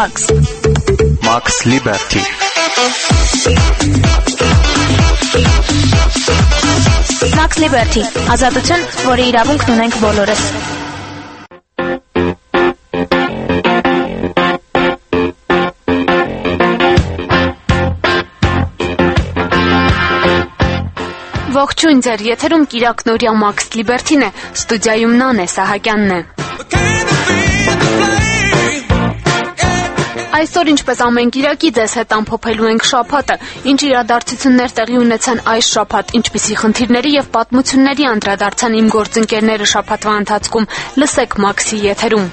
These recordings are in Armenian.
Max Liberty Max Liberty ազատություն, որի իրավունքն ունենք բոլորս։ Ողջույն ձեր, եթերում Կիրակնորյա Max Liberty-ն է, ստուդիայում Նանե Սահակյանն է։ Այսօր ինչպես ամեն կիրակի ձեզ հետ ամփոփելու ենք շաբաթը, ինչ իրադարձություններ տեղի ունեցան այս շաբաթ, ինչպիսի խնդիրների եւ պատմությունների անդրադարձան իմ գործընկերները շաբաթվա ընթացքում, լսեք Max-ի եթերում։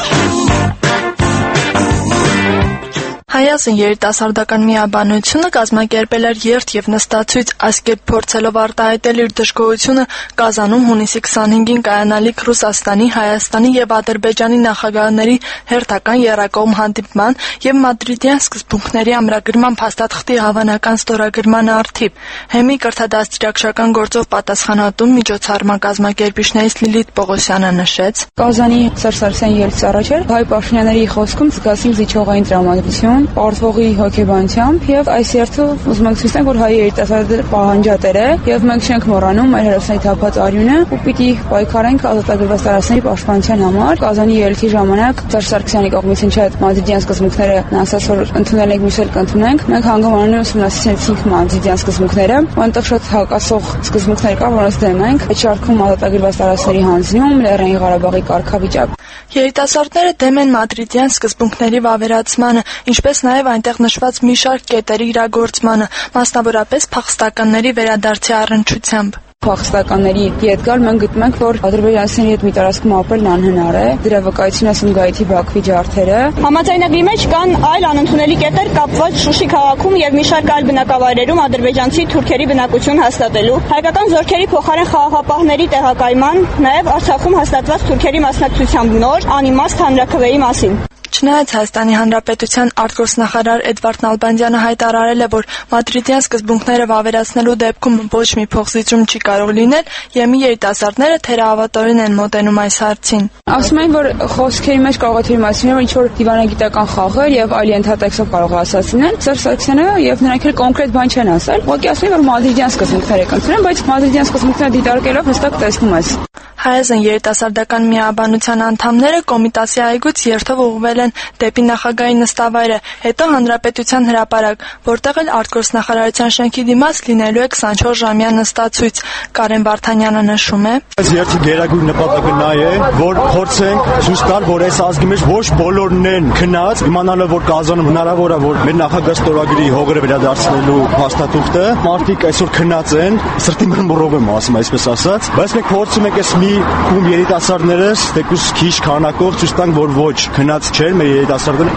Հայաստան երիտասարդական միաբանությունը կազմակերպել էր երթ եւ նստացույց, այս կերպ փորձելով արտահայտել իր դժգոհությունը Կազանում հունիսի 25-ին կայանալիք Ռուսաստանի, Հայաստանի եւ Ադրբեջանի նախագահների հերթական եռակողմ հանդիպման եւ մադրիդյան սկզբունքների ամրագրման փաստաթղթի հավանական ստորագրման առթիվ։ Հեմի կրթադաստիարակչական գործով պատասխանատու միջոցառման կազմակերպիչներից Լիլիթ Պողոսյանը նշեց. Կազանի Սերժ Սարգսյանի ելույթից առաջ հայ պաշտոնյաների խոսքում զգացին զիջողային տրամադրություն, պարտվողի հոգեբանությամբ եւ այս երթը ուզում ենք ցույց տալ, որ հայ երիտասարդը պահանջատեր է եւ մենք չենք մոռանում մեր հերոսների թափած արյունը ու պիտի պայքարենք ազատագրված տարածքների պաշտպանության համար։ Կազանի ելույթի ժամանակ Սերժ Սարգսյանի կողմից հնչած մադրիդյան սկզբունքները ասաց, որ ընդունել ենք, միշտ կընդունենք։ Մենք հանգամանալու ուսումնասիրեցինք մադրիդյան սկզբունքները, այնտեղ շատ հակասող սկզբունքներ կա, որոնց դեմ ենք։ Այդ շարքում ազատագրված տարածքների հանձնում, Լեռնային Ղարաբաղի կարգավիճակ։ Երիտասարդները դեմ են մադրիդյան սկզբունքների վավերացմանը, ինչպես նաև այնտեղ նշված մի շարք կետերի իրագործմանը, մասնավորապես փախստականների վերադարձի առնչությամբ։ Փախստականների հետ գալ մենք գտնում ենք, որ ադրբեջանցիների հետ մի տարածքում ապրելն անհնար է, դրա վկայություն է Սումգայիթի Բաքվի ջարդերը։ Համաձայնագրի մեջ կան այլ անընդունելի կետեր կապված Շուշի քաղաքում եւ մի շարք այլ բնակավայրերում ադրբեջանցի թուրքերի բնակություն հաստատելու, հայկական զորքերի փոխարեն խաղաղապահների տեղակայման, նաեւ Արցախում հաստատված թուրքերի մասնակցությամբ նոր անիմաստ հանրաքվեի մասին։ Չնայած Հայաստանի Հանրապետության արտգործնախարար Էդվարդ Նալբանդյանը հայտարարել է, որ մադրիդյան սկզբունքները վավերացնելու դեպքում ոչ մի փոխզիջում չի կարող լինել, ԵՄ երիտասարդները թերահավատորեն են մոտենում այս հարցին։ Ասում են, որ խոսքերի մեջ կարող է թույլ մասինել, որ ինչ-որ դիվանագիտական խաղեր եւ այլ ենթատեքստով կարող է ասացնել, Սերժ Սարգսյանը եւ նրանք էլ կոնկրետ բան չեն ասել։ Ուղղակի ասում են, որ մադրիդյան սկզբունքները կընդունեն, բայց մադրիդյան սկզբունքները դիտարկելով հստակ տեսնում ես։ Հայաստան երիտասարդական միաբանության անդամները Կոմիտասի այգուց երթով ուղղվել են դեպի նախագահի նստավայրը, հետո Հանրապետության հրապարակ, որտեղ էլ արտգործնախարարության շենքի դիմաց լինելու է 24-ժամյա նստացույց։ Կարեն Վարդանյանը նշում է. Այս երթի գերագույն նպատակը նա է, որ փորձենք ցույց տալ, որ այս ազգի մեջ ոչ բոլորն են քնած, իմանալով, որ Կազանում հնարավոր է, որ մեր նախագահ ստորագրի հողերը վերադարձնելու փաստաթուղթը, մարդիկ այսօր քնած են, սրտի մռմռով եմ ասում, այսպես ասած, բայց մենք փորձում ենք այս մի ում երիտասարդներս թեկուզ քիչ քանակով ցույց տանք, որ ոչ քնած չեն մեր երիտասարդները։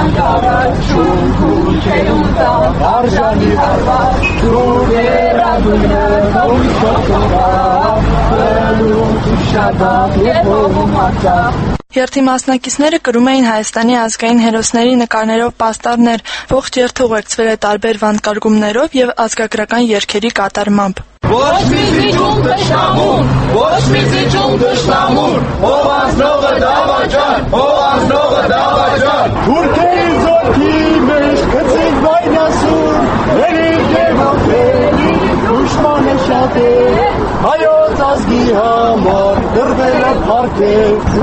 Երթի մասնակիցները կրում էին Հայաստանի ազգային հերոսների նկարներով պաստառներ, ողջ երթը ուղեկցվել է տարբեր վանկարգումներով եւ ազգագրական երգերի կատարմամբ։ Ոչ մի զիջում դաշնամուն, ոչ մի զիջում դաշնամուն, ով անձնողը դավաճան, ով անձնողը դավաճան, թուրքերի ձոթի մեջ կծիկ վայնասուն, ներիք եմ ապրելի, դուշմանը շատ է, հայոց ազգի համար, դրվել է պարքև,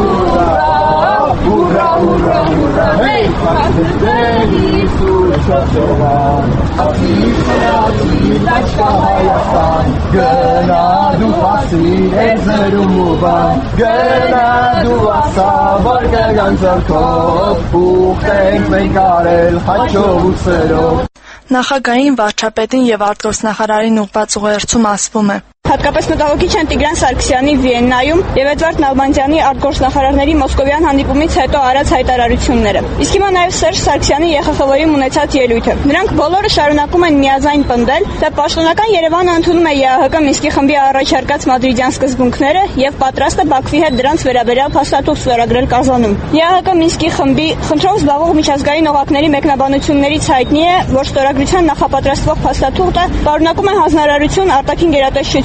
ուրա, ուրա, ուրա, հեյ, պարքվելի սուր շոչովան, ատի, լաչկա Հայաստան, գնա դու պասիր էր զրում ու բան, գնա դու ասա, որ կգան ձրքով, ուղտենք մենք արել հաչով ու սրով։ Նախագահին, վարչապետին եւ արտգործնախարարին ուղղված ուղերձում ասվում է. Հատկապես մտահոգիչ են Տիգրան Սարգսյանի Վիեննայում եւ Էդվարդ Նալբանդյանի արտգործնախարարների մոսկովյան հանդիպումից հետո արած հայտարարությունները։ Իսկ հիմա նաեւ Սերժ Սարգսյանի ԵԽԽՎ-ում ունեցած ելույթը։ Նրանք բոլորը շարունակում են միաձայն պնդել, թե պաշտոնական Երևանը ընդունում է ԵԱՀԿ Մինսկի խմբի առաջարկած մադրիդյան սկզբունքները եւ պատրաստ է Բաքվի հետ դրանց վերաբերյալ փաստաթուղթ ստորագրել Կազանում։ ԵԱՀԿ Մինսկի խմբի խնդրով զբաղվող միջազգային օղակների մեկնաբանություններից հայտնի է, որ ստորագրության նախապատրաստվող փաստաթուղթը պարունակում է հանձնարարություն արտաքին գերատեսչության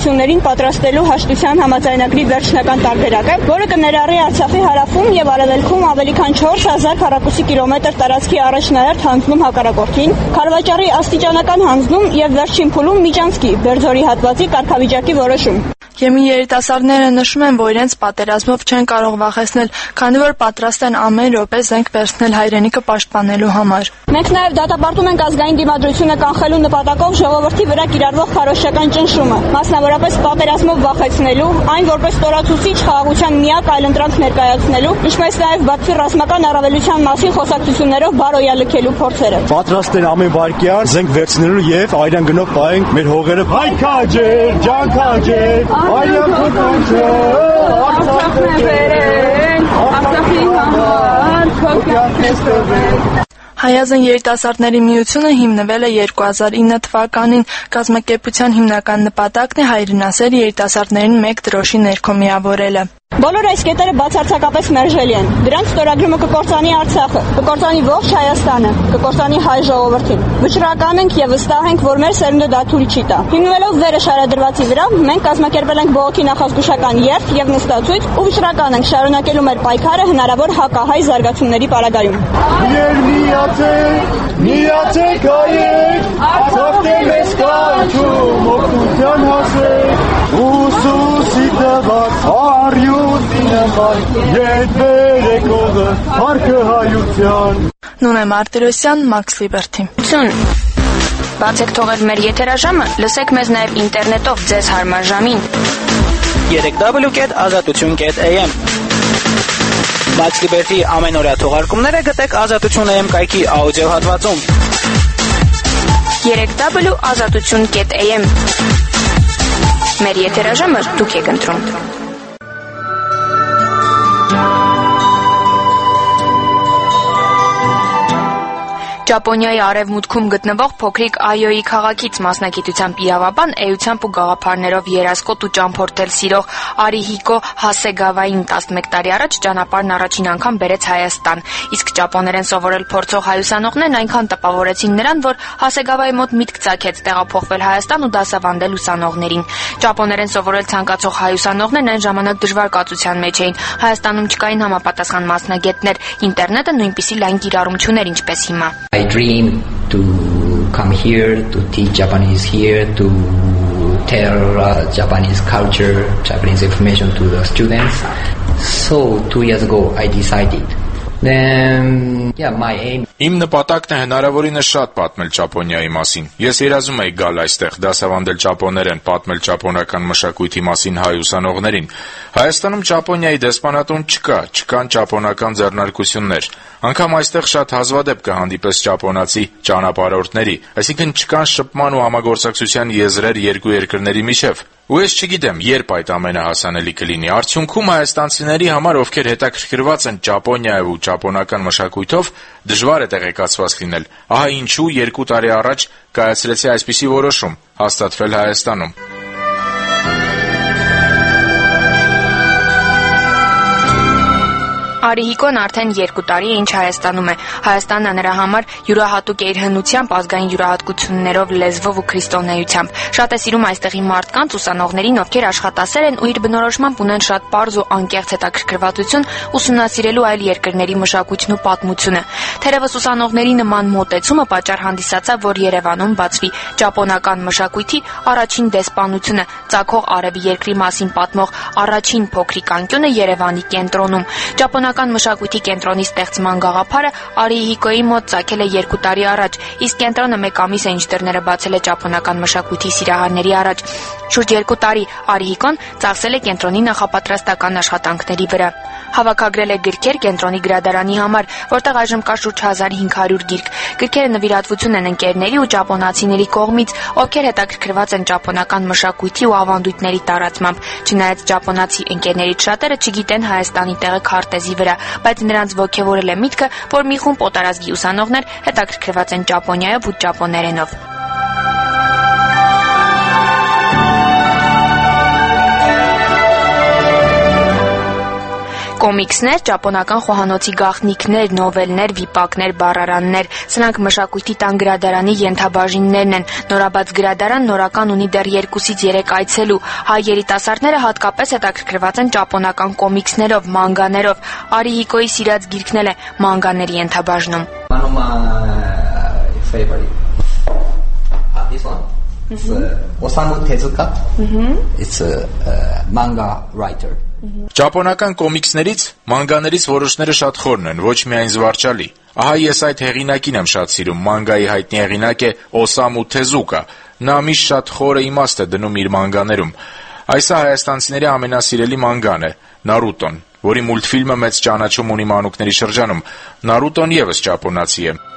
ուսումնություններին պատրաստելու հաշտության համաձայնագրի վերջնական տարբերակը, որը կներառի Արցախի հարավում եւ արևելքում ավելի քան 4000 քառակուսի կիլոմետր տարածքի առաջնահերթ հանձնում հակառակորդին, Խարվաճարի աստիճանական հանձնում եւ վերջին փուլում Միջանցքի Բերձորի հատվածի կարգավիճակի որոշում։ Եմի երիտասարդները նշում են, որ իրենց պատերազմով չեն կարող վախեցնել, քանի որ պատրաստ են ամեն րոպե զենք վերցնել հայրենիքը պաշտպանելու համար։ Մենք նաև դատապարտում ենք ազգային դիմադրությունը կանխելու նպատակով ժողովրդի վրա կիրառվող քարոզչական ճնշումը, մասնավորապես պատերազմով վախեցնելու, այն որպես ստորացուցիչ խաղաղության միակ այլընտրանք ներկայացնելու, ինչպես նաև Բաքվի ռազմական առավելության մասին խոսակցություններով բարոյալքելու փորձերը։ Պատրաստ են ամեն վայրկյան զենք վերցնելու եւ այրան գնով պահենք մեր հողերը։ Հայքաջեր, ջանքաջեր, այրան կոչը, Արցախն է վերենք, Արցախի համար քոքյան տեստվել։ Հայազն երիտասարդների միությունը հիմնվել է 2009 թվականին։ Կազմակերպության հիմնական նպատակն է հայրենասեր երիտասարդներին մեկ դրոշի ներքո միավորելը։ Բոլոր այս կետերը բացարձակապես մերժելի են։ Դրանց ստորագրումը կկործանի Արցախը, կկործանի ողջ Հայաստանը, կկործանի հայ ժողովրդին։ Վճռական ենք եւ վստահ ենք, որ մեր սերունդը դա թույլ չի տա։ Հիմնվելով վերը շարադրվածի վրա, մենք կազմակերպել ենք բողոքի նախազգուշական երթ եւ նստացույց ու վճռական ենք շարունակելու մեր պայքարը հնարավոր հակահայ զարգացումների պարագայում։ Միացեք հայեր, Արցախն է մեզ կանչում, օգնության հասեք, ուսուսի տված արյունի նման, ետ բերեք օղը, հարկը հայության։ Նունե Մարտիրոսյան, Մաքս Լիբերթի։ Բացեք թողել մեր եթերաժամը, լսեք մեզ նաև ինտերնետով ձեզ հարմար ժամին։ www.azatutun.am Մաքս Լիբերթի ամենօրյա թողարկումները գտեք Ազատություն AM կայքի աուդիո հատվածում։ www.azatutun.am Մեր եթերաժամը դուք եք ընտրում։ Ճապոնիայի արևմուտքում գտնվող փոքրիկ Այոյի քաղաքից մասնագիտությամբ իրավաբան, էությամբ ու գաղափարներով երասկոտ ու ճամփորդել սիրող Արիհիկո Հասեգավային 11 տարի առաջ ճանապարհն առաջին անգամ բերեց Հայաստան, իսկ ճապոներեն սովորել փորձող հայ ուսանողներն այնքան տպավորեցին նրան, որ Հասեգավայի մոտ միտք ծագեց տեղափոխվել Հայաստան ու դասավանդել ուսանողներին։ Ճապոներեն սովորել ցանկացող հայ ուսանողներն այն ժամանակ դժվար կացության մեջ էին։ Հայաստանում չկային համապատասխան մասնագետներ, ինտերնետը նույնպիսի լայն կիրառում չուներ ինչպես հիմա։ I dream to come here, to teach Japanese here, to tell Japanese culture, Japanese information to the students. So 2 years ago I decided. Then, my aim. Իմ նպատակն է հնարավորինս շատ պատմել Ճապոնիայի մասին։ Ես երազում եի գալ այստեղ, դասավանդել ճապոներեն, պատմել ճապոնական մշակույթի մասին հայ ուսանողներին։ Հայաստանում Ճապոնիայի դեսպանատուն չկան ճապոնական ձեռնարկություններ։ Անգամ այստեղ շատ հազվադեպ կհանդիպես ճապոնացի ճանապարհորդների, այսինքն չկան շփման ու համագործակցության եզրեր երկու երկրների միջև։ Ու ես չգիտեմ, երբ այդ ամենը հասանելի կլինի։ Արդյունքում հայաստանցիների համար, ովքեր հետաքրքրված են Ճապոնիայով ու ճապոնական մշակույթով, դժվար է տեղեկացված լինել։ Ահա ինչու 2 տարի առաջ կայացրեցի այսպիսի որոշում՝ հաստատվել Հայաստանում։ Արիհիկոն արդեն 2 տարի է ինչ Հայաստանում է։ Հայաստանն նրա համար յուրահատուկ է իր հնությամբ, ազգային յուրահատկություններով, լեզվով ու քրիստոնեությամբ։ Շատ է սիրում այստեղի մարդկանց, ուսանողներին, ովքեր աշխատասեր են ու իր բնորոշմամբ ունեն շատ պարզ ու անկեղծ հետաքրքրվածություն ուսումնասիրելու այլ երկրների մշակույթն ու պատմությունը։ Թերևս ուսանողների նման մոտեցումը պատճառ հանդիսացավ, որ Երևանում բացվի ճապոնական մշակույթի առաջին դեսպանությունը, ծագող արևի երկրի մասին պատմող առաջին փոքրիկ անկյունը Երևանի կենտրոնում։ Ճապոնական մշակույթի կենտրոնի ստեղծման գաղափարը Արիհիկոյի մոտ ծագել է 2 տարի առաջ, իսկ կենտրոնը 1 ամիս է ինչ դռները բացել է ճապոնական մշակույթի սիրահարների առաջ։ Շուրջ 2 տարի Արիհիկոն ծախսել է կենտրոնի նախապատրաստական աշխատանքների վրա։ Հավաքագրել է գրքեր կենտրոնի գրադարանի համար, որտեղ այժմ կա շուրջ 1500 գիրք։ Գրքերը նվիրատվություն են ընկերների ու ճապոնացիների կողմից, ովքեր հետաքրքրված են ճապոնական մշակույթի ու ավանդույթների տարածմամբ։ Չնայած ճապոնացի ընկերներից շատերը չգիտեն Հայաստանի տեղը քարտեզի վրա, բայց նրանց ոգևորել է միտքը, որ մի խումբ օտարազգի ուսանողներ հետաքրքրված են Ճապոնիայով ու ճապոներենով։ Կոմիքսներ, ճապոնական խոհանոցի գաղտնիքներ, նովելներ, վիպակներ, բառարաններ, սրանք մշակույթի տան գրադարանի ենթաբաժիններն են։ Նորաբաց գրադարան նորական ունի դեռ 2-ից 3 այցելու։ Հայ երիտասարդները հատկապես հետաքրքրված են ճապոնական կոմիքսներով, մանգաներով։ Արիհիկոյի սիրած գիրքն էլ է մանգաների ենթաբաժնում։ This one. It's Osamu Tezuka. It's a manga writer. Ճապոնական կոմիքսներից, մանգաներից որոշները շատ խորն են, ոչ միայն զվարճալի։ Ահա ես այդ հեղինակին եմ շատ սիրում, մանգայի հայտնի հեղինակ է Օսամու Թեզուկա։ Նա միշտ շատ խորը իմաստ է դնում իր մանգաներում։ Այսը հայաստանցիների ամենասիրելի մանգան է՝ Նարուտոն, որի մուլտֆիլմը մեծ ճանաչում ունի մանուկների շրջանում։ Նարուտոն ևս ճապոնացի է։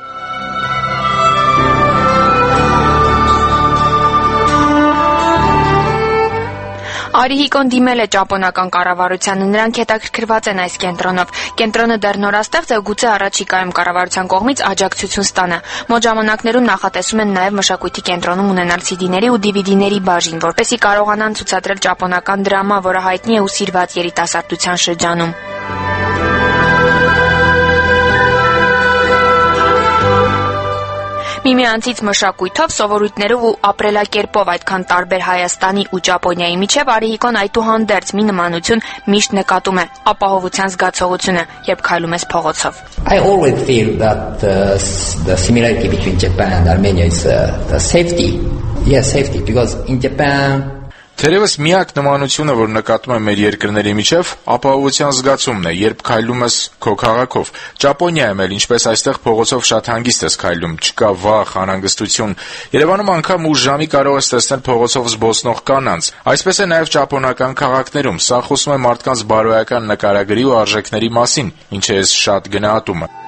Արիհիկոն դիմել է ճապոնական կառավարությանը, նրանք հետաքրքրված են այս կենտրոնով։ Կենտրոնը դեռ նորաստեղծ է, գուցե առաջիկայում կառավարության կողմից աջակցություն ստանա։ Մոտ ժամանակներում նախատեսում են նաև մշակույթի կենտրոնում ունենալ CD-ների ու DVD-ների բաժին, որպեսզի կարողանան ցուցադրել ճապոնական դրամա, որը հայտնի է ու սիրված երիտասարդության շրջանում։ Միմյանցից մշակույթով, սովորույթներով ու ապրելակերպով այդքան տարբեր Հայաստանի ու Ճապոնիայի միջև Արիհիկոն այդուհանդերձ մի նմանություն միշտ նկատում է՝ ապահովության զգացողությունը, երբ քայլում ես փողոցով։ I always feel that the similarity between Japan and Armenia is the safety. Yes, safety, because in Japan Թերևս միակ նմանությունը, որ նկատում եմ մեր երկրների միջև, ապահովության զգացումն է, երբ քայլում ես քո քաղաքով։ Ճապոնիայում էլ ինչպես այստեղ փողոցով շատ հանգիստ ես քայլում, չկա վախ, անհանգստություն։ Երևանում անգամ ուշ ժամի կարող ես տեսնել փողոցով զբոսնող կանանց։ Այսպես է նաև ճապոնական քաղաքներում։ Սա խոսում է մարդկանց բարոյական նկարագրի ու արժեքների մասին, ինչը ես շատ գնահատում եմ։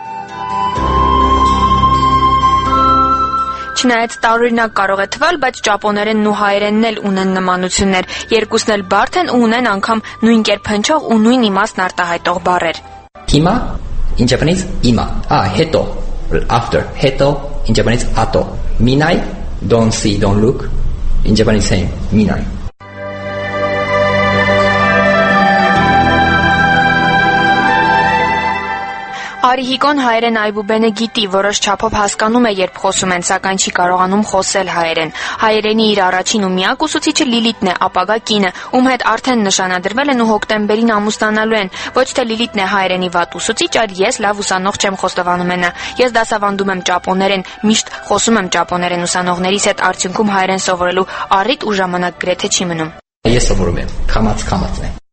Չնայած տարօրինակ կարող է թվալ, բայց ճապոներենն ու հայերենն էլ ունեն նմանություններ։ Երկուսն էլ բարդ են ու ունեն անգամ նույն կերպ հնչող ու նույն իմաստն արտահայտող բառեր։ Hima in Japanese ima. Heto after. Heto in Japanese ato. Minai don't see, don't look. In Japanese same. Minai. Արիհիկոն հայերեն այբուբենը գիտի, որոշ չափով հասկանում է, երբ խոսում են, սակայն չի կարողանում խոսել հայերեն։ Հայերենի իր առաջին ու միակ ուսուցիչը Լիլիթն է, ապագա կինը, ում հետ արդեն նշանադրվել են ու հոկտեմբերին ամուսնանալու են։ Ոչ թե Լիլիթն է հայերենի վատ ուսուցիչ, այլ ես լավ ուսանող չեմ, խոստովանում է նա։ Ես դասավանդում եմ ճապոներեն, միշտ խոսում եմ ճապոներեն ուսանողներիս հետ, արդյունքում հայերեն սովորելու առիթ ու ժամանակ գրեթե չի մնում։ Ես սովորում եմ, քամած է։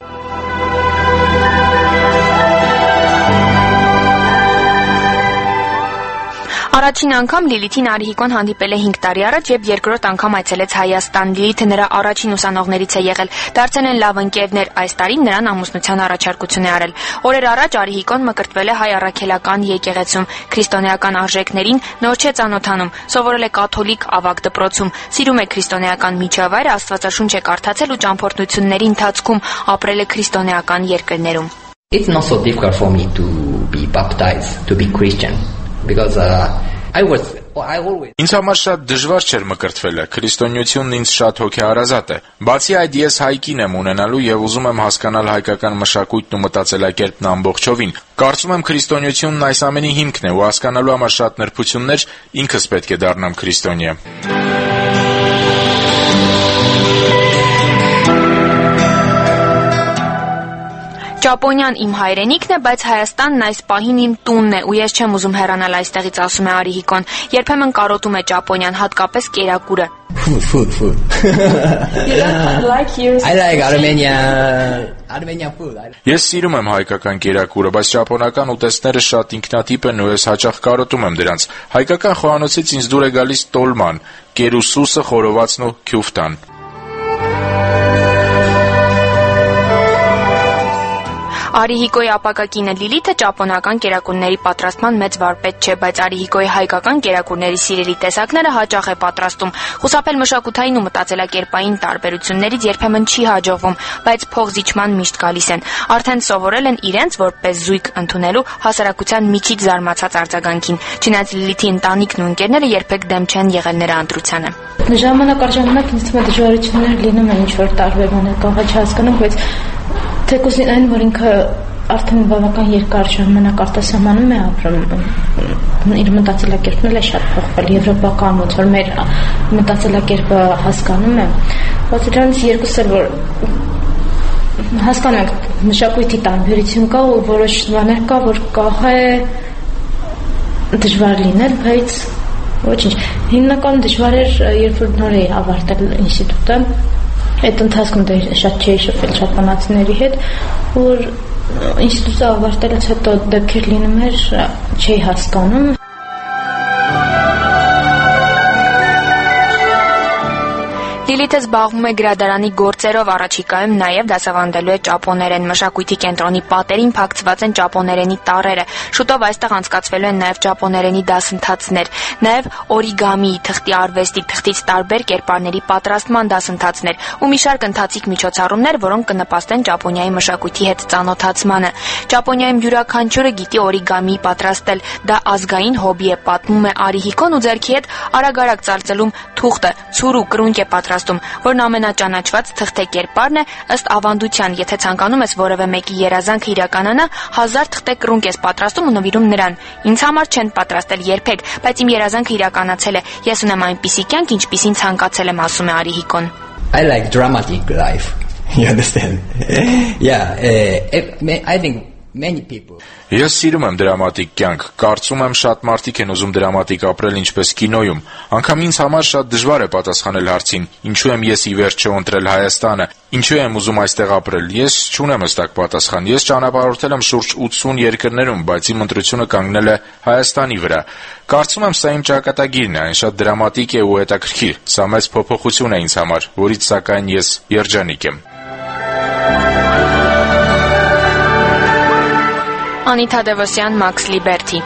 Առաջին անգամ Լիլիթին Արիհիկոն հանդիպել է 5 տարի առաջ, երբ երկրորդ անգամ այցելեց Հայաստան։ Լիլիթը նրա առաջին ուսանողներից է եղել։ Դարձել են լավ ընկերներ, այս տարի նրան ամուսնության առաջարկություն է արել։ Օրեր առաջ Արիհիկոն մկրտվել է հայ առաքելական եկեղեցում, քրիստոնեական արժեքներին նոր չէ ծանոթանում, սովորել է կաթոլիկ ավագ դպրոցում, սիրում է քրիստոնեական միջավայրը, Աստվածաշունչ է կարդացել ու ճամփորդությունների ընթացքում ապրել է քրիստոնեական երկրներում։ It's not so difficult for me to be baptized, to be Christian. Because I always Ինձ համար շատ դժվար չէր մկրտվելը, քրիստոնեությունն ինձ շատ հոգեհարազատ է։ Բացի այդ ես հայկին եմ ունենալու եւ ուզում եմ հասկանալ հայկական մշակույթն ու մտածելակերպն ամբողջովին։ Կարծում եմ քրիստոնեությունն այս ամենի հիմքն է ու հասկանալու համար շատ նրբություններ ինքս պետք է դառնամ քրիստոնյա։ Ճապոնիան իմ հայրենիքն է, բայց Հայաստանն այս պահին իմ տունն է, ու ես չեմ ուզում հեռանալ այստեղից, ասում է Արիհիկոն։ Երբեմն կարոտում է Ճապոնիան, հատկապես կերակուրը։ Food. I like Armenian food. Ես սիրում եմ հայկական կերակուրը, բայց ճապոնական ուտեստները շատ ինքնատիպ են ու ես հաճախ կարոտում եմ դրանց։ Հայկական խոհանոցից ինձ դուր է գալիս տոլման, կերուսուսը, խորովածն ու քյուֆտան։ Արիհիկոյի ապակակինը Լիլիթը ճապոնական կերակուրների պատրաստման մեծ վարպետ չէ, բայց Արիհիկոյի հայկական կերակուրների սիրելի տեսակները հաճախ է պատրաստում։ Խուսափել մշակութային ու մտածելակերպային տարբերություններից երբեմն չի հաջողվում, բայց փողզիջման միշտ գալիս են։ Արդեն սովորել են իրենց որպես զույգ ընդունելու հասարակության միջից զարմացած արձագանքին։ Չնայած Լիլիթի ընտանիքն ու ընկերները երբեք դեմ չեն եղել նրա ընտրությանը։ Ժամանակ առ ժամանակ ինձ թվում է դժվարություններ լինում են ինչ-որ տարբեր բաներ, կարող չհասկանում, բայց թեկուզ այն, որ ինքը արդեն բավական երկար ժամանակ արտասահմանում է ապրում, իր մտածելակերպն էլ է շատ փոխվել, եվրոպական, ոնց որ մեր մտածելակերպը հասկանում է, բայց դրանից երկուսը էլ որ հասկանում ենք մշակույթի տարբերություն կա ու որոշ բաներ կա, որ կարող է դժվար լինել, բայց ոչինչ, հիմնականում դժվար էր, երբ որ նոր էի ավարտել ինստիտուտը, այդ ընթացքում շատ չէի շփվել ճապոնացիների հետ, որ ինստիտուտը ավարտելուց հետո դեպքեր լինում էր, չէի հասկանում։ Լիլիթը զբաղվում է գրադարանի գործերով, առաջիկայում նաև դասավանդելու է ճապոներեն։ Մշակույթի կենտրոնի պատերին փակցված են ճապոներենի տառերը։ Շուտով այստեղ անցկացվելու են նաև ճապոներենի դասընթացներ, նաև օրիգամի, թղթի արվեստի, թղթից տարբեր կերպարների պատրաստման դասընթացներ ու մի շարք ընթացիկ միջոցառումներ, որոնք կնպաստեն Ճապոնիայի մշակույթի հետ ծանոթացմանը։ Ճապոնիայում յուրաքանչյուրը գիտի օրիգամի պատրաստել, դա ազգային հոբի է, պատմում է Արիհիկոն ու ձեռքի հետ արագ-արագ ծալծլում թուղթը, ցուրու կրունկ է պատրաստում, որն ամենաճանաչված թղթե կերպարն է ըստ ավանդության, եթե ցանկանում ես որևէ մեկի երազանքը իրականանա, 1000 թղթե կրունկ ես պատրաստում ու նվիրում նրան։ Ինձ համար չեն պատրաստել երբեք, բայց իմ երազանքը իրականացել է։ Ես ունեմ այնպիսի կյանք, ինչպիսին ցանկացել եմ, ասում է Արիհիկոն։ I like dramatic life. You understand? Yeah, I think many people. Ես սիրում եմ դրամատիկ կյանք, կարծում եմ շատ մարդիկ են ուզում դրամատիկ ապրել ինչպես կինոյում, անգամ ինձ համար շատ դժվար է պատասխանել հարցին, ինչու եմ ես ի վերջո ընտրել Հայաստանը, ինչու եմ ուզում այստեղ ապրել, ես չունեմ հստակ պատասխան, ես ճանապարհորդել եմ շուրջ 80 երկրներում, բայց իմ ընտրությունը կանգնել է Հայաստանի վրա, կարծում եմ սա իմ ճակատագիրն է, այն շատ դրամատիկ է ու հետաքրքիր, սա մեծ փոփոխություն է ինձ համար, որից սակայն ես երջանիկ եմ։ Անիթա Դևոսյան, Մաքս Լիբերթի։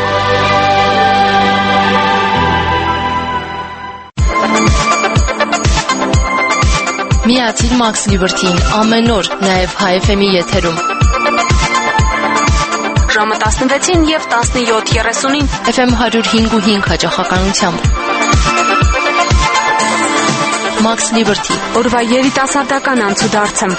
Միացիր Մաքս Լիբերթիին ամեն օր, նաև Հայ FM-ի եթերում։ Ժամը 16-ին եւ 17:30-ին FM 105.5 հաճախականությամբ։ Մաքս Լիբերթի։ Օրվա երիտասարդական անցուդարձը։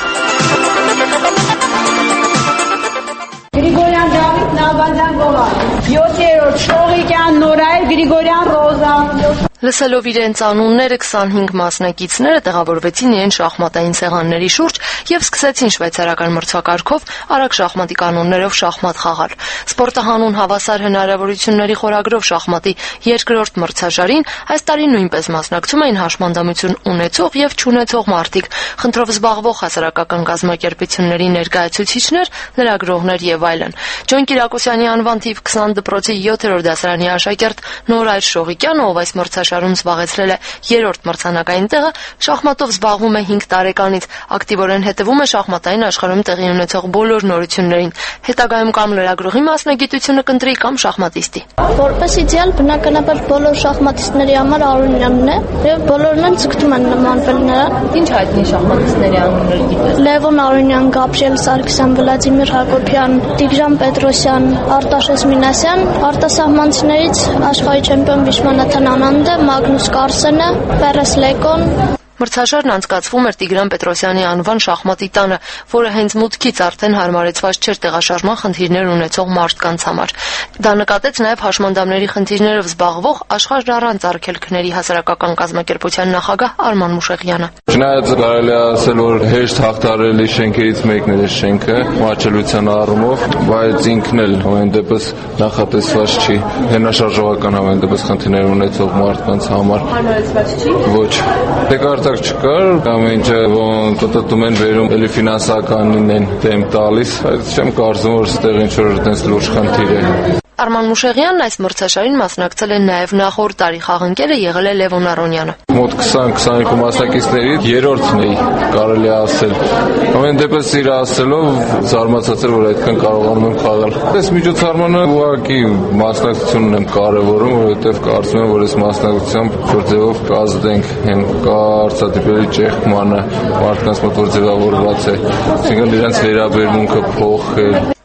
Գրիգորյան Դավիթ Նալբանդյան Գովան 7-րդ Շողիկյան Նորայր Գրիգորյան Ռոզա Լսելով իրենց անունները 25 մասնակիցները տեղավորվեցին իրեն շախմատային սեղանների շուրջ եւ սկսեցին շվեյցարական մրցակարգով արագ շախմատի կանոններով շախմատ խաղալ։ Սպորտը հանուն հավասար հնարավորությունների խորագրով շախմատի երկրորդ մրցաշարին այս տարի նույնպես մասնակցում էին հաշմանդամություն ունեցող եւ չունեցող մարդիկ, խնդրով զբաղվող հասարակական կազմակերպությունների ներկայացուցիչներ, լրագրողներ եւ այլն։ Ջոն Կիրակոսյանի անվան թիվ 20 դպրոցի 7-րդ դասարանի աշակերտ Նորայր Շողիկյանը, ով այս մրցաշարում զբաղեցրել է երրորդ մրցանակային տեղը, շախմատով զբաղվում է 5 տարեկանից, ակտիվորեն հետևում է շախմատային աշխարհում տեղի ունեցող բոլոր նորություններին։ Հետագայում կամ լրագրողի մասնագիտությունը կընտրի կամ շախմատիստի։ Որպես իդեալ բնականաբար բոլոր շախմատիստների համար Արոնյանն է եւ բոլորն են ցկտում են նմանվել նրան։ Ինչ հայտնի շախմատիստների անուններ գիտես։ Լևոն Արոնյան, Գաբրիել Սարգսյան, Վլադիմիր Հակոբյան, Տիգրան Պետրոսյան, Արտաշես Մինասյան, արտասահմանցիներից աշխարհի չեմպիոն Վիշվանաթան Անանդը, Մագնուս Կարսենը, Պերես Լեկոն։ Մրցաշարն անցկացվում էր Տիգրան Պետրոսյանի անվան շախմատի տանը, որը հենց մուտքից արդեն հարմարեցված չէր տեղաշարժման խնդիրներ ունեցող մարդկանց համար։ Դա նկատեց նաև հաշմանդամների խնդիրներով զբաղվող աշխարհ առանց արգելքների հասարակական կազմակերպության նախագահ Արման Մուշեղյանը։ Չնայած կարելի է ասել, որ հեշտ հաղթարելի շենքերից մեկն է շենքը մատչելիության առումով, բայց ինքն էլ ամեն դեպս նախատեսված չի հենաշարժողական ամեն դեպս խնդիրներ ունեցող մարդկանց համար։ Հարմարեցված չի։ Ոչ։ Դեկարտակ չկար, ամեն ինչը ոնց են վերում, էլի ֆինանսականին են դեմ տալիս, բայց չեմ կարծում, որ ստեղ ինչ-որ այդպես լուրջ խնդիր է։ Արման Մուշեղյանն այս մրցաշարին մասնակցել է նաև նախորդ տարի խաղընկերը եղել է Լևոն Արոնյանը։ Մոտ 20-22 մասնակիցներից երրորդն էի, կարելի է ասել։ Ամեն դեպս իր ասելով զարմացած էր, որ այդքան կարողանում եմ խաղալ։ Այս միջոցառմանը ուղղակի մասնակցությունն եմ կարևորում, որովհետև կարծում եմ, որ այս մասնակցությամբ որ ձևով կազդենք հեն կարծատիպերի ճեղքմանը մարդկանց մոտ որ ձևավորված է, այսինքն իրենց վերաբերմունքը փոխել։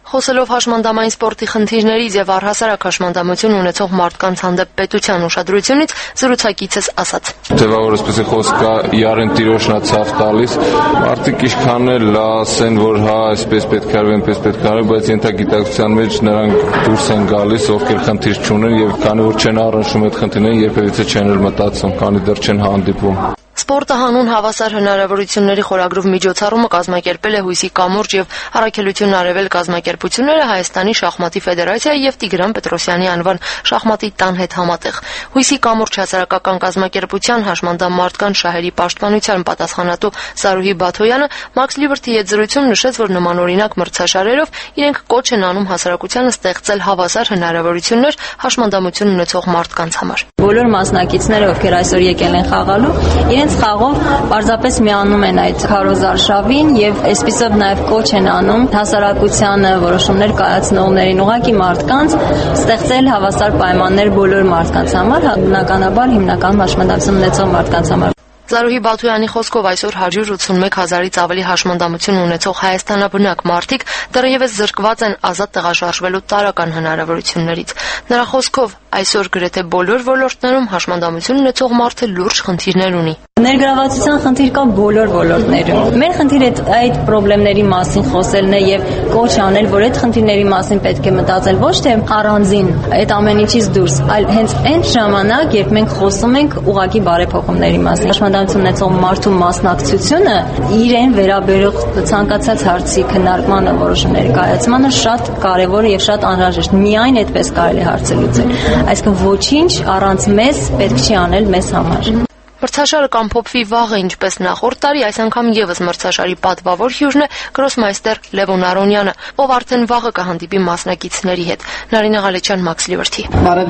Խոսելով հաշմանդամային սպորտի խնդիրներից եւ առհասարակ հաշմանդամություն ունեցող մարդկանց հանդեպ պետության ուշադրությունից զրուցակիցս ասաց. Ձևավոր այսպեսի խոսք կա իրեն տիրոշնա ցավ տալիս, մարդիկ ինչքան էլ ասեն, որ հա, այսպես պետք է արվի, այնպես պետք է արվի, բայց ենթագիտակցության մեջ նրանք դուրս են գալիս, ովքեր խնդիր չունեն եւ քանի որ չեն առնչվում այդ խնդիրներին, երբևիցե չեն էլ մտածում, քանի դեռ չեն հանդիպում. Սպորտը հանուն հավասար հնարավորությունների խորագրով միջոցառումը կազմակերպել է Հույսի կամուրջ եւ Առաքելություն արևել կազմակերպությունները Հայաստանի շախմատի ֆեդերացիայի եւ Տիգրան Պետրոսյանի անվան շախմատի տան հետ համատեղ։ Հույսի կամուրջ հասարակական կազմակերպության հաշմանդամ մարդկանց շահերի պաշտպանության պատասխանատու Զարուհի Բաթոյանը Max Liberty-ի հետ զրույցում նշեց, որ նմանօրինակ մրցաշարերով իրենք կոչ են անում հասարակությանը ստեղծել հավասար հնարավորություններ հաշմանդամություն ունեցող մարդկանց համար։ Բոլոր մասնակիցները, ովքեր այսօր եկել են խաղալու, իրենց խաղով պարզապես միանում են այդ քարոզարշավին եւ այսպիսով նաեւ կոչ են անում հասարակությանը, որոշումներ կայացնողներին, ուղղակի մարդկանց ստեղծել հավասար պայմաններ բոլոր մարդկանց համար, բնականաբար հիմնական հաշմանդամություն ունեցող մարդկանց համար։ Զարուհի Բաթոյանի խոսքով այսօր 181 հազարից ավելի հաշմանդամություն ունեցող հայաստանաբնակ մարդիկ դեռևս զրկված են ազատ տեղաշարժվելու տարրական հնարավորություններից։ Նրա խոսքով այսօր գրեթե բոլոր ոլորտներում հաշմանդամություն ունեցող մարդը լուրջ խնդիրներ ունի։ Ներգրավվածության խնդիր կա բոլոր ոլորտներում։ Մեր խնդիրը այդ խնդիրների մասին խոսելն է եւ կոչ անել, որ այդ խնդիրների մասին պետք է մտածել ոչ թե առանձին այդ ամեն ինչից դուրս, այլ հենց այն ժամանակ, երբ մենք խոսում ենք ուղղակի բարեփոխումների մասին։ Հաշմանդամություն ունեցող մարդու մասնակցությունը իրեն վերաբերող ցանկացած հարցի քննարկմանը, որոշումների կայացմանը շատ կարեւոր է եւ շատ անհրաժեշտ։ Միայն այդպես կարելի է հարցը լուծել։ Այսինքն ոչինչ առանց մեզ պետք չի անել մեզ համար։ Մրցաշարը կամփոփվի վաղը, ինչպես նախորդ տարի, այս անգամ եւս մրցաշարի պատվավոր հյուրն է գրոսմայստեր Լևոն Արոնյանը, ով արդեն վաղը կհանդիպի մասնակիցների հետ։ Նարինե Ղալեչյան, Max Liberty։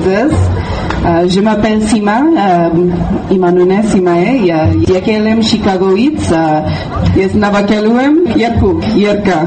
Je m'appelle Sima, իմ անունը Սիմա է, եկել եմ Շիկագոից, ես նավակելու եմ երկա։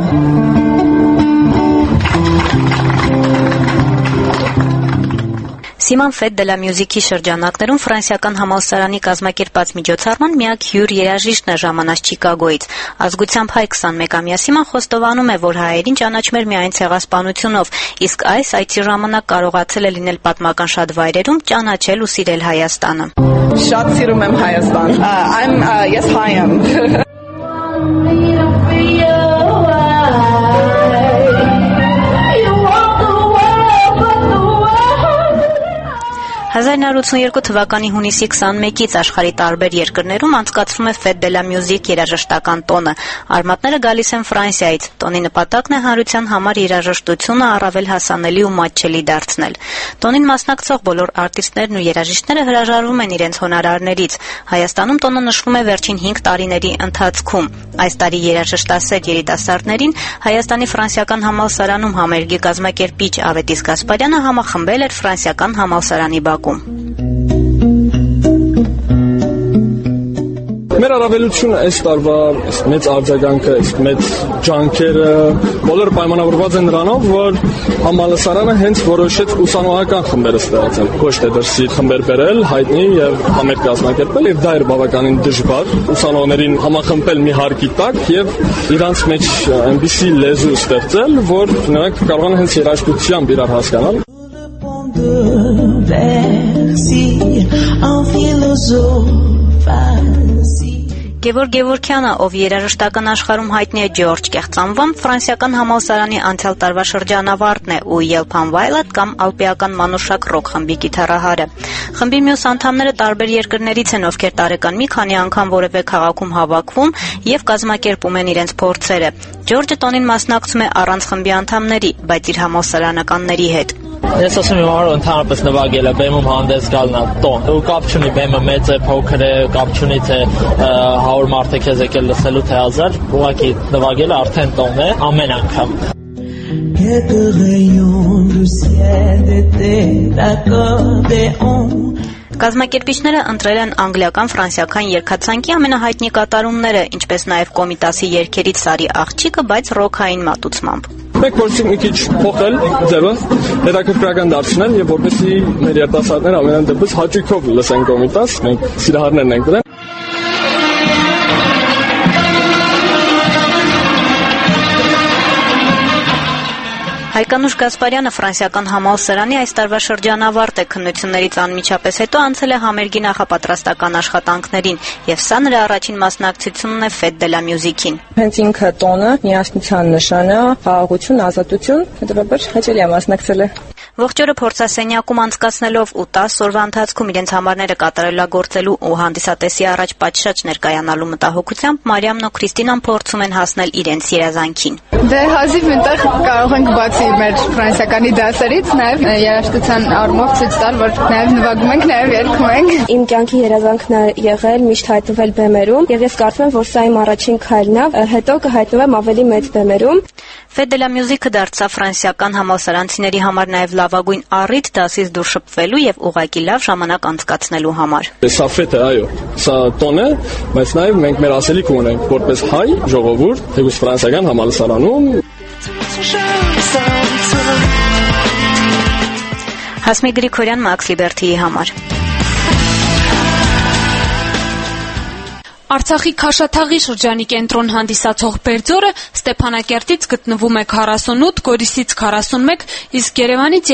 Սիման Ֆետ դե լա Մյուզիկի շրջանակներում ֆրանսիական համալսարանի կազմակերպած միջոցառման միակ հյուր երաժիշտն է ժամանած Չիկագոից։ Ազգությամբ հայ 21-ամյա Սիման խոստովանում է, որ հայերին ճանաչում էր միայն ցեղասպանությունով, իսկ այս այցի ժամանակ կարողացել է լինել պատմական շատ վայրերում, ճանաչել ու սիրել Հայաստանը։ Շատ սիրում եմ Հայաստան։ Ես հայ եմ։ 1982 թվականի հունիսի 21-ից աշխարհի տարբեր երկրներում անցկացվում է Fête de la Musique երաժշտական տոնը։ Արմատները գալիս են Ֆրանսիայից։ Տոնի նպատակն է հանրության համար երաժշտությունը առավել հասանելի ու մատչելի դարձնել։ Տոնին մասնակցող բոլոր արտիստներն ու երաժիշտները հրաժարվում են իրենց հոնորարներից։ Հայաստանում տոնը նշվում է վերջին 5 տարիների ընթացքում։ Այս տարի երաժշտասեր երիտասարդներին Հայաստանի ֆրանսիական համալսարանում համերգի կազմակերպիչ Ավետիս Գասպարյանը համախմբել էր ֆրանսիական համալսարանի բակում։ Մեր առավելությունը այս տարվա մեծ արձագանքը, մեծ ջանքերը բոլորը պայմանավորված են նրանով, որ համալսարանը հենց որոշեց ուսանողական խմբեր ստեղծել, ոչ թե դրսի խմբեր բերել, հայտնի եւ համերգ կազմակերպել, եւ դա էր բավականին դժվար ուսանողներին համախմբել մի հարկի տակ եւ իրանց մեջ այնպիսի լեզու ստեղծել, որ նրանք կարող են հենց երաժշտությամբ իրար հասկանալ։ Գևորգ Գևորգյանը, ով երաժշտական աշխարհում հայտնի է Ջորջ կեղծանվամբ, ֆրանսիական համալսարանի անցյալ տարվա շրջանավարտն է ու Yelpan Violet կամ ալպիական մանուշակ ռոք խմբի գիտարահարը։ Խմբի մյուս անդամները տարբեր երկրներից են, ովքեր տարեկան մի քանի անգամ որևէ քաղաքում հավաքվում եւ կազմակերպում են իրենց փորձերը։ Ջորջը տոնին մասնակցում է առանց խմբի անդամների, բայց իր համալսարանականների հետ։ Ես ասում եմ, որ ընդհանրապես նվագելը բեմում հանդես գալն է տոն։ Ու կապ չունի բեմը մեծ է, փոքր է, կապ չունի թե 100 մարդ է քեզ եկել լսելու թե 1000, ուղղակի նվագելը արդեն տոն է ամեն անգամ։ Կազմակերպիչները ընտրել են անգլիական ֆրանսիական երգացանկի ամենահայտնի կատարումները, ինչպես նաև Կոմիտասի երգերից Սարի աղջիկը, բայց ռոքային մատուցմամբ։ Մենք փորձում մի քիչ փոխել ձևը, հետաքրքրական դարձնել եւ որպեսզի մեր երիտասարդները ամենայն դեպս հաճույքով լսեն Կոմիտաս, մենք սիրահարներն ենք դրան։ Հայկանուշ Գասպարյանը ֆրանսիական համալսարանի այս տարվա շրջանավարտ է, քննություններից անմիջապես հետո անցել է համերգի նախապատրաստական աշխատանքներին, եւ սա նրա առաջին մասնակցությունն է Fête de la Musique-ին։ Հենց ինքը տոնը, միասնության նշանը, խաղաղություն, ազատություն, հետեւաբար հաճելի է մասնակցել։ Ողջ օրը փորձասենյակում անցկացնելով ու 10 օրվա ընթացքում իրենց համարները կատարելագործելու ու հանդիսատեսի առաջ պատշաճ ներկայանալու մտահոգությամբ Մարիամն ու Քրիստինան փորձում են հասնել իրենց երազանքին։ Դե հազիվ մենտեղ կարող ենք բացի մեր ֆրանսիականի դասերից նաև երաժշտության առումով ցույց տալ, որ նաև նվագում ենք, նաև երգում ենք։ Իմ կյանքի երազանքն է եղել միշտ հայտնվել բեմերում, եւ ես կարծում եմ, որ սա իմ առաջին քայլն է, հետո կհայտնվեմ ավելի մեծ բեմերում։ Fête de la Musique դարձավ ֆրանսիական համալսարանցիների համար նաև լավագույն առիթ դասից դուրս շփվելու եւ ուղղակի լավ ժամանակ անցկացնելու համար։ Սա ֆետ է, այո, սա տոն է, բայց նաև մենք մեր ասելիք ունենք որպես հայ ժողովուրդ, թեկուզ ֆրանսիական համալսարանում։ Հասմիկ Գրիգորյան, Մաքս Լիբերթիի համար։ Արցախի Քաշաթաղի շրջանի կենտրոն հանդիսացող Բերձորը Ստեփանակերտից գտնվում է 48, Գորիսից 41, իսկ Երևանից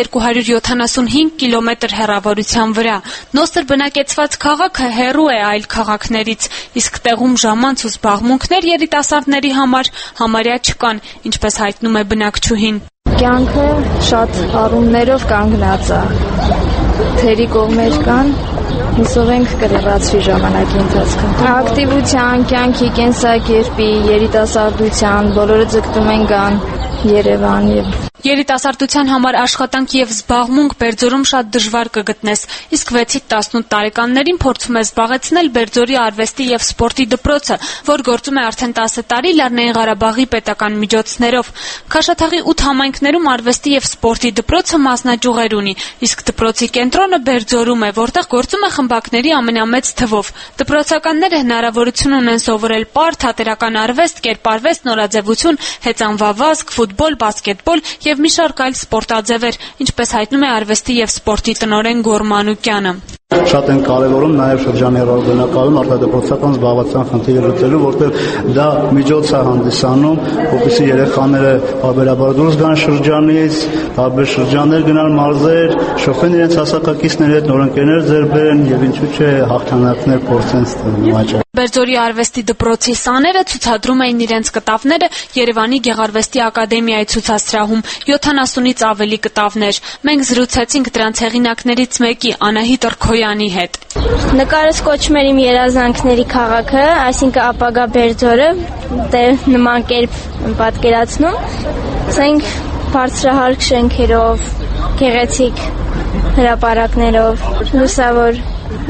275 կիլոմետր հեռավորության վրա։ Նոստր բնակեցված քաղաքը հեռու է այլ քաղաքներից, իսկ տեղում ժամանց ու զբաղմունքներ երիտասարդների համար համարյա չկան, ինչպես հայտնում է բնակչուհին։ Կյանքը շատ առումներով կանգնած է։ Թերի կողմեր կան, հուսով ենք կլրացվի ժամանակի ընթացքում։ Ակտիվության, կյանքի, կենսակերպի, երիտասարդության բոլորը ձգտում են գան Երևան եւ Երիտասարդության համար աշխատանք եւ զբաղմունք Բերձորում շատ դժվար կգտնես, իսկ 6-ից 18 տարեկաններին փորձում է զբաղեցնել Բերձորի արվեստի եւ սպորտի դպրոցը, որ գործում է արդեն 10 տարի Լեռնային Ղարաբաղի պետական միջոցներով։ Քաշաթաղի 8 համայնքներում արվեստի եւ սպորտի դպրոցը մասնաճյուղեր ունի, իսկ դպրոցի կենտրոնը Բերձորում է, որտեղ գործում է խմբակների ամենամեծ թվով։ Դպրոցականները հնարավորություն ունեն սովորել պար, թատերական արվեստ, կերպարվեստ, նորաձևություն, հեծանվավազք, ֆուտբոլ, բասկետբոլ եւ մի շարք այլ սպորտաձևեր, ինչպես հայտնում է արվեստի եւ սպորտի տնօրեն Գոռ Մանուկյանը։ Շատ են կարևորում նաև շրջանի հեռուստակայանում արտադրության զբաղվածության խնդիրը լուծելու, որտեղ դա միջոց է հանդիսանում, որպեսզի երեխաները բարբերաբար դուրս գան շրջանից, տարբեր շրջաններ գնան մարզեր, շփվեն իրենց հասակակիցների հետ, նոր ընկերներ ձեռք բերեն եւ ինչու՞ չէ հաղթանակներ փորձեն ստանալ։ Բերձորի արվեստի դպրոցի սաները ցուցադրում էին իրենց կտավները Երևանի Գեղարվեստի ակադեմիայի ցուցասրահում 70-ից ավելի կտավներ։ Մենք զրուցեցինք դրանց հեղինակներից մեկի Անահիտ Ռքոյանի հետ։ Նկարս կոչում էր իմ երազանքների քաղաքը, այսինքն ապագա Բերձորը, դե նման կերպ պատկերացնում։ Ասենք բարձրահարկ շենքերով, գեղեցիկ հրապարակներով, լուսավոր,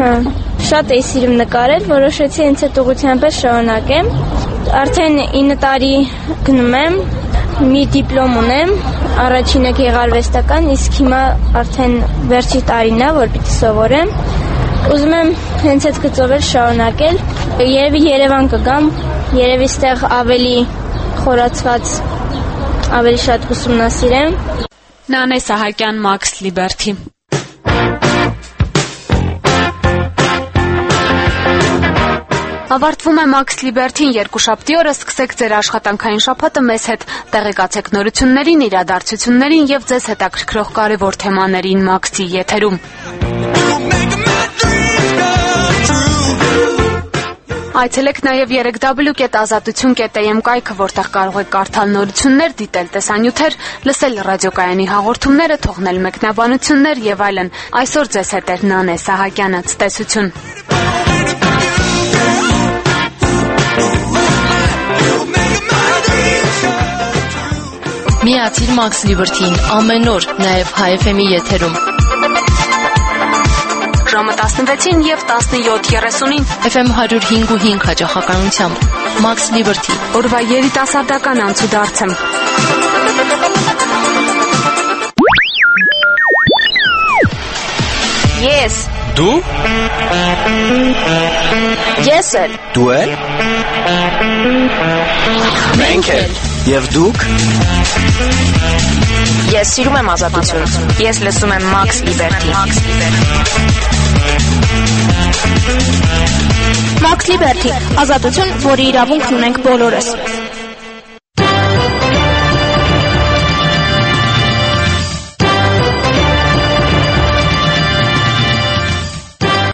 Շատ էի սիրում նկարել, որոշեցի հենց այդ ուղղությամբ շարունակեմ։ Արդեն 9 տարի գնում եմ, մի դիպլոմ ունեմ, առաջինը գեղարվեստական, իսկ հիմա արդեն վերջի տարին է, որ պիտի սովորեմ։ Ուզում եմ հենց այդ գծով շարունակել։ Երևի Երևան կգամ, երևի ստեղ ավելի խորացված, ավելի շատ կուսումնասիրեմ։ Նանե Սահակյան, Մաքս Լիբերթի։ Ավարտվում է Մաքս Լիբերթին երկուշաբթի օրը, սկսեք ձեր աշխատանքային շաբաթը մեզ հետ, տեղեկացեք նորություններին, իրադարձություններին եւ ձեզ հետաքրքրող կարևոր թեմաներին Մաքսի եթերում։ Այցելեք նաև 3w.azatutun.am կայքը, որտեղ կարող եք կարդալ նորություններ, դիտել տեսանյութեր, լսել ռադիոկայանի հաղորդումները, թողնել մեկնաբանություններ եւ այլն։ Այսօր ձեզ հետ է Նանե Սահակյանը, ցտեսություն։ Միացիր Մաքս Լիբերթին ամեն օր, նաև Հայ FM-ի եթերում։ Ժամը 16-ին եւ 17:30-ին FM 105.5 հաճախականությամբ Մաքս Լիբերթի։ Օրվա երիտասարդական անցուդարձը։ Ես։ Դու։ Ես էլ։ Դու էլ։ Մենք էլ։ Եվ դուք։ Ես սիրում եմ ազատություն։ Ես լսում եմ Մաքս Լիբերթի։ Մաքս Լիբերթի, ազատություն, որի իրավունքն ունենք բոլորս։